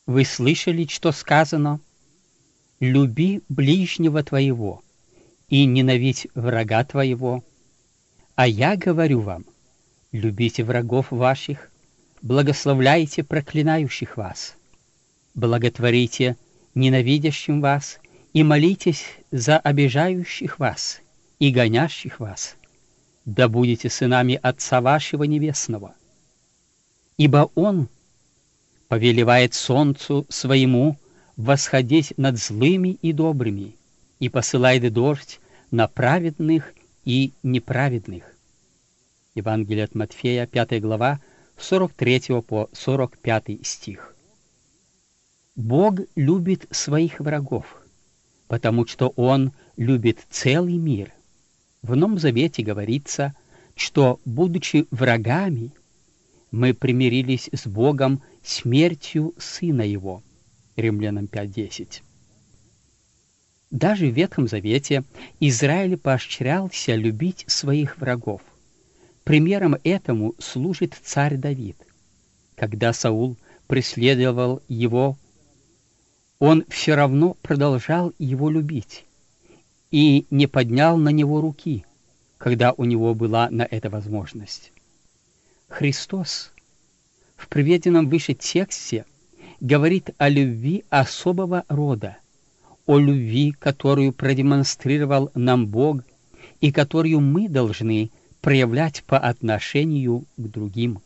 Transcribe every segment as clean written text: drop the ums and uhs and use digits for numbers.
Вы слышали, что сказано: «Люби ближнего твоего и ненавидь врага твоего». А я говорю вам: любите врагов ваших, благословляйте проклинающих вас, благотворите ненавидящим вас и молитесь за обижающих вас и гонящих вас, да будете сынами Отца вашего Небесного. Ибо Он повелевает солнцу своему восходить над злыми и добрыми, и посылает дождь на праведных и неправедных. Евангелие от Матфея, 5 глава, 43 по 45 стих. Бог любит своих врагов, потому что Он любит целый мир. В Новом Завете говорится, что, будучи врагами, мы примирились с Богом смертью Сына Его. Римлянам 5:10. Даже в Ветхом Завете Израиль поощрялся любить своих врагов. Примером этому служит царь Давид. Когда Саул преследовал его, он все равно продолжал его любить и не поднял на него руки, когда у него была на это возможность. Христос в приведенном выше тексте говорит о любви особого рода, о любви, которую продемонстрировал нам Бог и которую мы должны проявлять по отношению к другим.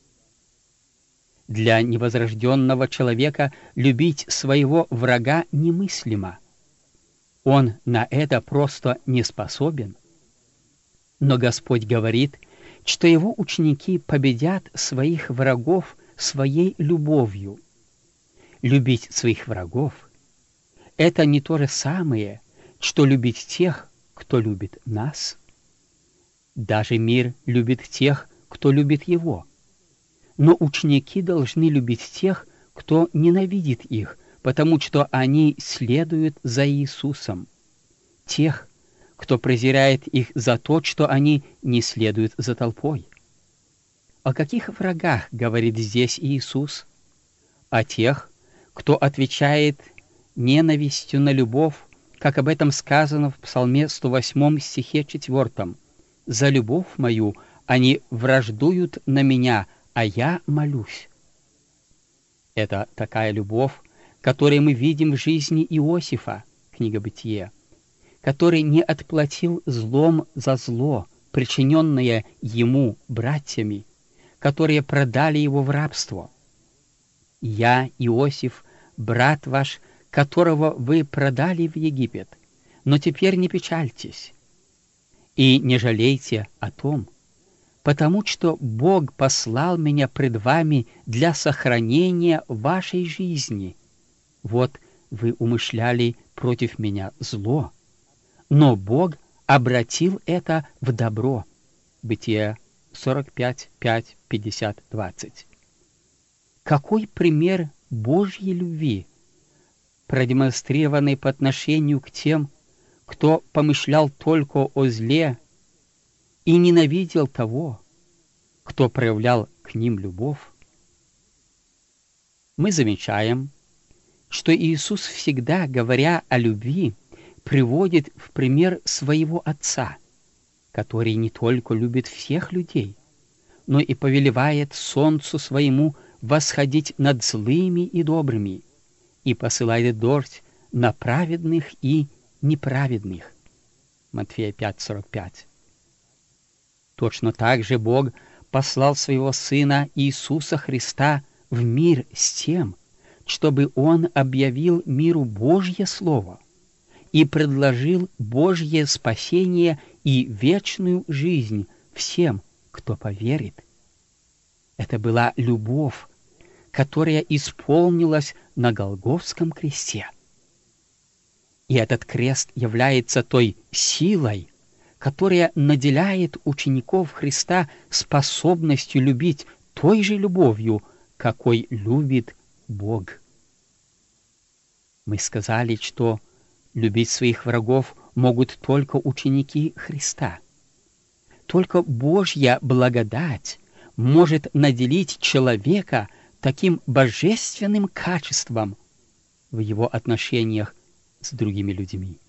Для невозрожденного человека любить своего врага немыслимо. Он на это просто не способен. Но Господь говорит, что Его ученики победят своих врагов своей любовью. Любить своих врагов — это не то же самое, что любить тех, кто любит нас. Даже мир любит тех, кто любит его. Но ученики должны любить тех, кто ненавидит их, потому что они следуют за Иисусом. Тех, кто презирает их за то, что они не следуют за толпой. О каких врагах говорит здесь Иисус? О тех, кто отвечает ненавистью на любовь, как об этом сказано в Псалме 108 стихе 4. «За любовь мою они враждуют на меня, а я молюсь». Это такая любовь, которую мы видим в жизни Иосифа, книга Бытие, который не отплатил злом за зло, причиненное ему братьями, которые продали его в рабство. «Я, Иосиф, брат ваш, которого вы продали в Египет, но теперь не печальтесь и не жалейте о том, потому что Бог послал меня пред вами для сохранения вашей жизни. Вот вы умышляли против меня зло, но Бог обратил это в добро». Бытие 45, 5, 50, 20. Какой пример Божьей любви, продемонстрированный по отношению к тем, кто помышлял только о зле и ненавидел того, кто проявлял к ним любовь. Мы замечаем, что Иисус всегда, говоря о любви, приводит в пример своего Отца, который не только любит всех людей, но и повелевает солнцу своему восходить над злыми и добрыми, и посылает дождь на праведных и неправедных. Матфея 5:45. Точно так же Бог послал своего Сына Иисуса Христа в мир с тем, чтобы Он объявил миру Божье Слово и предложил Божье спасение и вечную жизнь всем, кто поверит. Это была любовь, которая исполнилась на Голгофском кресте. И этот крест является той силой, которая наделяет учеников Христа способностью любить той же любовью, какой любит Бог. Мы сказали, что любить своих врагов могут только ученики Христа. Только Божья благодать может наделить человека таким божественным качеством в его отношениях с другими людьми.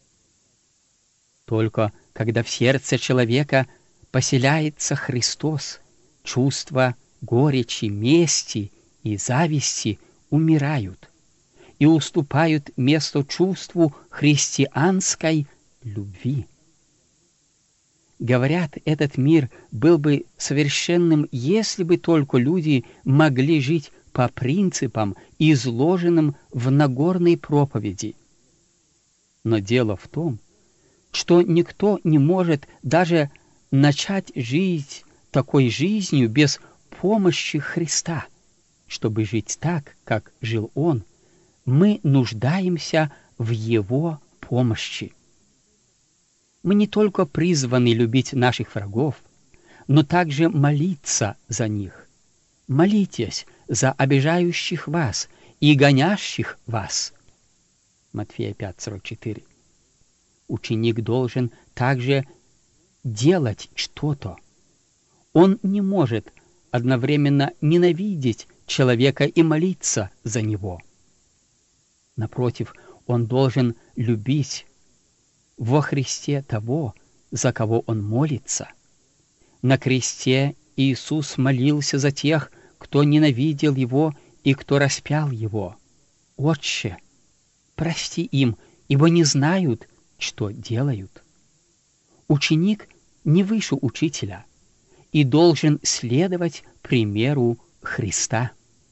Только когда в сердце человека поселяется Христос, чувства горечи, мести и зависти умирают и уступают место чувству христианской любви. Говорят, этот мир был бы совершенным, если бы только люди могли жить по принципам, изложенным в Нагорной проповеди. Но дело в том, что никто не может даже начать жить такой жизнью без помощи Христа. Чтобы жить так, как жил Он, мы нуждаемся в Его помощи. Мы не только призваны любить наших врагов, но также молиться за них. Молитесь за обижающих вас и гонящих вас. Матфея 5:44. Ученик должен также делать что-то. Он не может одновременно ненавидеть человека и молиться за него. Напротив, он должен любить во Христе того, за кого он молится. На кресте Иисус молился за тех, кто ненавидел Его и кто распял Его. «Отче, прости им, ибо не знают, что делают». Ученик не выше учителя и должен следовать примеру Христа.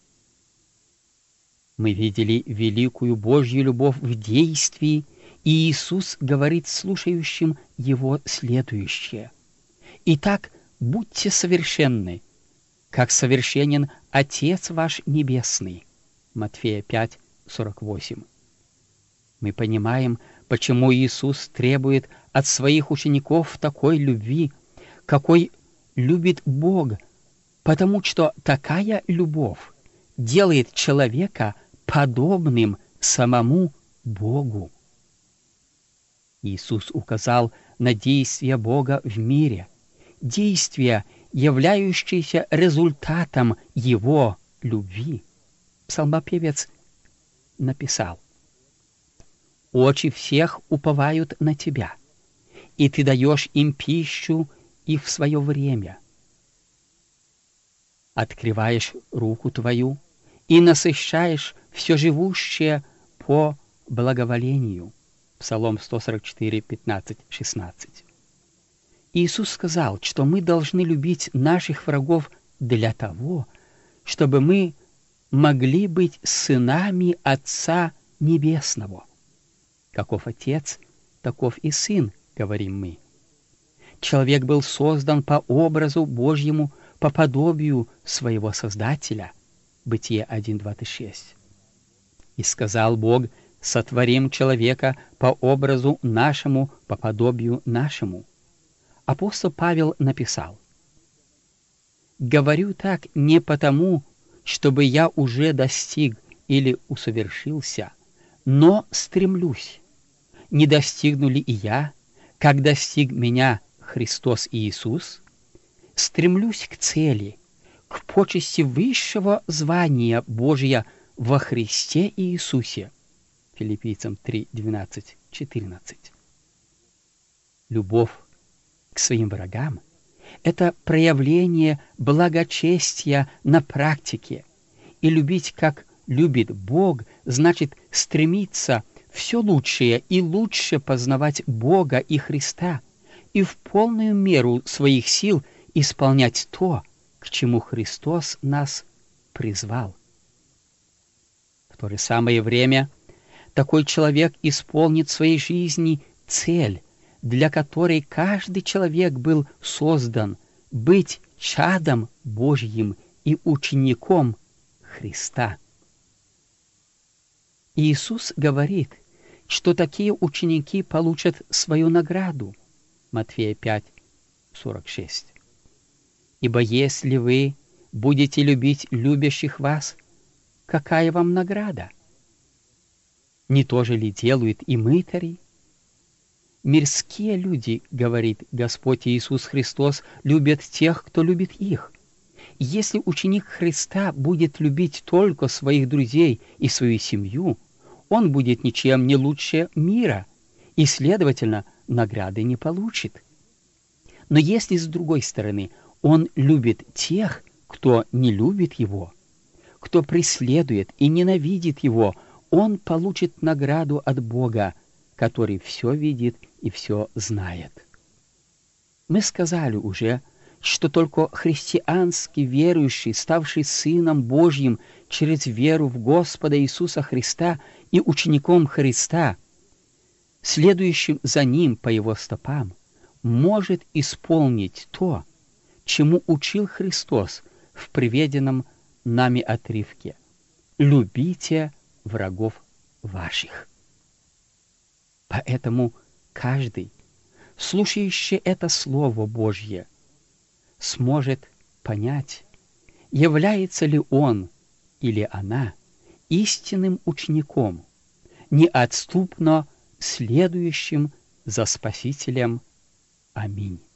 Мы видели великую Божью любовь в действии, и Иисус говорит слушающим Его следующее: «Итак, будьте совершенны, как совершенен Отец ваш Небесный». Матфея 5:48. Мы понимаем, почему Иисус требует от своих учеников такой любви, какой любит Бог, потому что такая любовь делает человека подобным самому Богу. Иисус указал на действия Бога в мире, действия, являющиеся результатом Его любви. Псалмопевец написал: «Очи всех уповают на Тебя, и Ты даешь им пищу и в свое время. Открываешь руку Твою и насыщаешь все живущее по благоволению». Псалом 144, 15, 16. Иисус сказал, что мы должны любить наших врагов для того, чтобы мы могли быть сынами Отца Небесного. Каков Отец, таков и Сын, говорим мы. Человек был создан по образу Божьему, по подобию своего Создателя. Бытие 1:26. И сказал Бог: «Сотворим человека по образу нашему, по подобию нашему». Апостол Павел написал: «Говорю так не потому, чтобы я уже достиг или усовершился, но стремлюсь. Не достигну ли и я, как достиг меня Христос Иисус? Стремлюсь к цели, к почести высшего звания Божия во Христе Иисусе». Филиппийцам 3:12, 14. Любовь к своим врагам — это проявление благочестия на практике, и любить, как любит Бог, значит стремиться все лучшее и лучше познавать Бога и Христа и в полную меру своих сил исполнять то, к чему Христос нас призвал. В то же самое время такой человек исполнит в своей жизни цель, для которой каждый человек был создан — быть чадом Божьим и учеником Христа. Иисус говорит, что такие ученики получат свою награду. Матфея 5:46. «Ибо если вы будете любить любящих вас, какая вам награда? Не то же ли делают и мытари? Мирские люди, говорит Господь Иисус Христос, любят тех, кто любит их. Если ученик Христа будет любить только своих друзей и свою семью, он будет ничем не лучше мира и, следовательно, награды не получит. Но если, с другой стороны, он любит тех, кто не любит его, кто преследует и ненавидит его, он получит награду от Бога, который все видит и все знает. Мы сказали уже, что только христианский верующий, ставший Сыном Божьим через веру в Господа Иисуса Христа и учеником Христа, следующим за Ним по Его стопам, может исполнить то, чему учил Христос в приведенном нами отрывке: «Любите врагов ваших». Поэтому каждый, слушающий это Слово Божье, сможет понять, является ли он или она истинным учеником, неотступно следующим за Спасителем. Аминь.